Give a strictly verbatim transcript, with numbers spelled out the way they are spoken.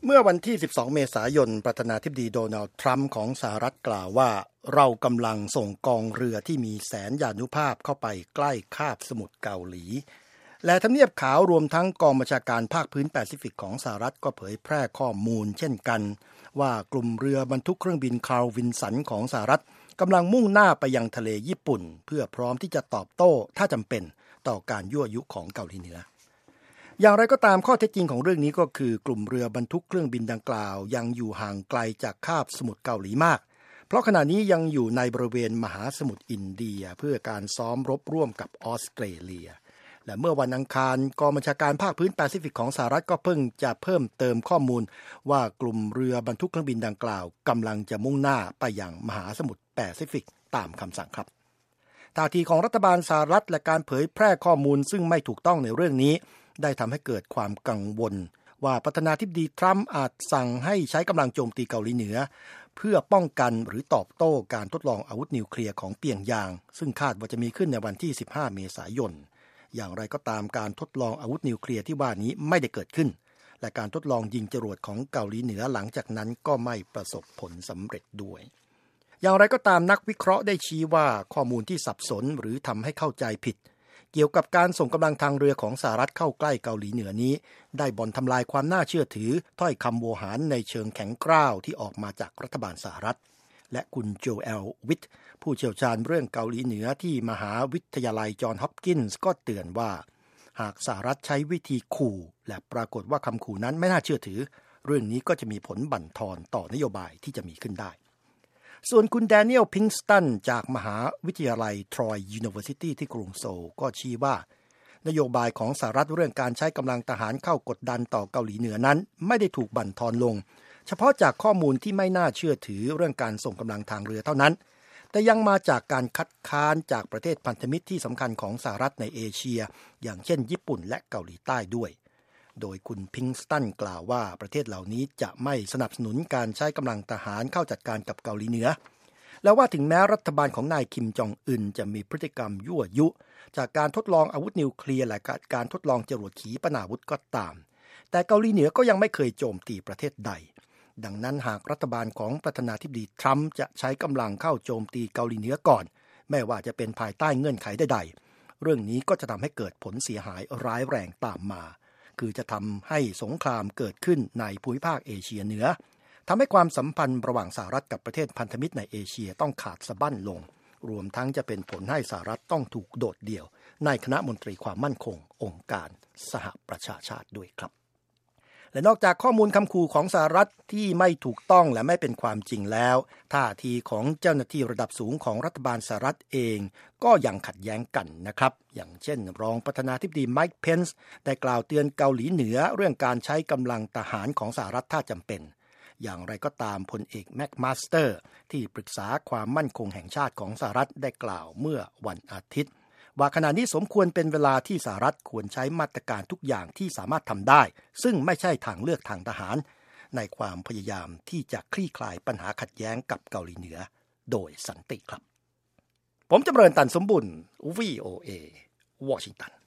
เมื่อวันที่สิบสองเมษายนประธานาธิบดีโดนัลด์ทรัมป์ของสหรัฐกล่าวว่าเรากำลังส่งกองเรือที่มีแสนยานุภาพเข้าไปใกล้คาบสมุทรเกาหลีและทำเนียบขาวรวมทั้งกองบัญชาการภาคพื้นแปซิฟิกของสหรัฐก็เผยแพร่ข้อมูลเช่นกันว่ากลุ่มเรือบรรทุกเครื่องบินคาร์ลวินสันของสหรัฐกำลังมุ่งหน้าไปยังทะเลญี่ปุ่นเพื่อพร้อมที่จะตอบโต้ถ้าจำเป็นต่อการยั่วยุของเกาหลีเหนืออย่างไรก็ตามข้อเท็จจริงของเรื่องนี้ก็คือกลุ่มเรือบรรทุกเครื่องบินดังกล่าวยังอยู่ห่างไกลจากคาบสมุทรเกาหลีมากเพราะขณะนี้ยังอยู่ในบริเวณมหาสมุทรอินเดียเพื่อการซ้อมรบร่วมกับออสเตรเลียและเมื่อวันอังคารกองบัญชาการภาคพื้นแปซิฟิกของสหรัฐก็เพิ่งจะเพิ่มเติมข้อมูลว่ากลุ่มเรือบรรทุกเครื่องบินดังกล่าวกำลังจะมุ่งหน้าไปยังมหาสมุทรแปซิฟิกตามคำสั่งครับท่าทีของรัฐบาลสหรัฐและการเผยแพร่ข้อมูลซึ่งไม่ถูกต้องในเรื่องนี้ได้ทำให้เกิดความกังวลว่าประธานาธิบดีทรัมป์อาจสั่งให้ใช้กำลังโจมตีเกาหลีเหนือเพื่อป้องกันหรือตอบโต้การทดลองอาวุธนิวเคลียร์ของเปียงยางซึ่งคาดว่าจะมีขึ้นในวันที่สิบห้าเมษายนอย่างไรก็ตามการทดลองอาวุธนิวเคลียร์ที่ว่านี้ไม่ได้เกิดขึ้นและการทดลองยิงจรวดของเกาหลีเหนือหลังจากนั้นก็ไม่ประสบผลสำเร็จด้วยอย่างไรก็ตามนักวิเคราะห์ได้ชี้ว่าข้อมูลที่สับสนหรือทำให้เข้าใจผิดเกี่ยวกับการส่งกำลังทางเรือของสหรัฐเข้าใกล้เกาหลีเหนือนี้ได้บ่อนทำลายความน่าเชื่อถือถ้อยคำโวหารในเชิงแข็งกร้าวที่ออกมาจากรัฐบาลสหรัฐและคุณโจเอลวิทผู้เชี่ยวชาญเรื่องเกาหลีเหนือที่มหาวิทยาลัยจอห์นฮอปกินส์ก็เตือนว่าหากสหรัฐใช้วิธีขู่และปรากฏว่าคำขู่นั้นไม่น่าเชื่อถือเรื่องนี้ก็จะมีผลบั่นทอนต่อนโยบายที่จะมีขึ้นได้ส่วนคุณแดเนียลพิงสตันจากมหาวิทยาลัยทรอยยูนิเวอร์ซิตี้ที่กรุงโซลก็ชี้ว่านโยบายของสหรัฐเรื่องการใช้กำลังทหารเข้ากดดันต่อเกาหลีเหนือนั้นไม่ได้ถูกบั่นทอนลงเฉพาะจากข้อมูลที่ไม่น่าเชื่อถือเรื่องการส่งกำลังทางเรือเท่านั้นแต่ยังมาจากการคัดค้านจากประเทศพันธมิตรที่สำคัญของสหรัฐในเอเชียอย่างเช่นญี่ปุ่นและเกาหลีใต้ด้วยโดยคุณพิงสตันกล่าวว่าประเทศเหล่านี้จะไม่สนับสนุนการใช้กำลังทหารเข้าจัดการกับเกาหลีเหนือแล้วว่าถึงแม้รัฐบาลของนายคิมจองอึนจะมีพฤติกรรมยั่วยุจากการทดลองอาวุธนิวเคลียร์และการทดลองจรวดขีปนาวุธก็ตามแต่เกาหลีเหนือก็ยังไม่เคยโจมตีประเทศใดดังนั้นหากรัฐบาลของประธานาธิบดีทรัมป์จะใช้กำลังเข้าโจมตีเกาหลีเหนือก่อนไม่ว่าจะเป็นภายใต้เงื่อนไขใดๆเรื่องนี้ก็จะทำให้เกิดผลเสียหายร้ายแรงตามมาคือจะทำให้สงครามเกิดขึ้นในภูมิภาคเอเชียเหนือทำให้ความสัมพันธ์ระหว่างสหรัฐกับประเทศพันธมิตรในเอเชียต้องขาดสะบั้นลงรวมทั้งจะเป็นผลให้สหรัฐต้องถูกโดดเดี่ยวในคณะมนตรีความมั่นคงองค์การสหประชาชาติด้วยครับและนอกจากข้อมูลคำขู่ของสหรัฐที่ไม่ถูกต้องและไม่เป็นความจริงแล้วท่าทีของเจ้าหน้าที่ระดับสูงของรัฐบาลสหรัฐเองก็ยังขัดแย้งกันนะครับอย่างเช่นรองประธานาธิบดีไมค์เพนส์ได้กล่าวเตือนเกาหลีเหนือเรื่องการใช้กำลังทหารของสหรัฐถ้าจำเป็นอย่างไรก็ตามพลเอกแม็กมาสเตอร์ที่ปรึกษาความมั่นคงแห่งชาติของสหรัฐได้กล่าวเมื่อวันอาทิตย์ว่าขณะนี้สมควรเป็นเวลาที่สหรัฐควรใช้มาตรการทุกอย่างที่สามารถทำได้ซึ่งไม่ใช่ทางเลือกทางทหารในความพยายามที่จะคลี่คลายปัญหาขัดแย้งกับเกาหลีเหนือโดยสันติครับผมจำเริญตันสมบุญ วี โอ เอ วอชิงตัน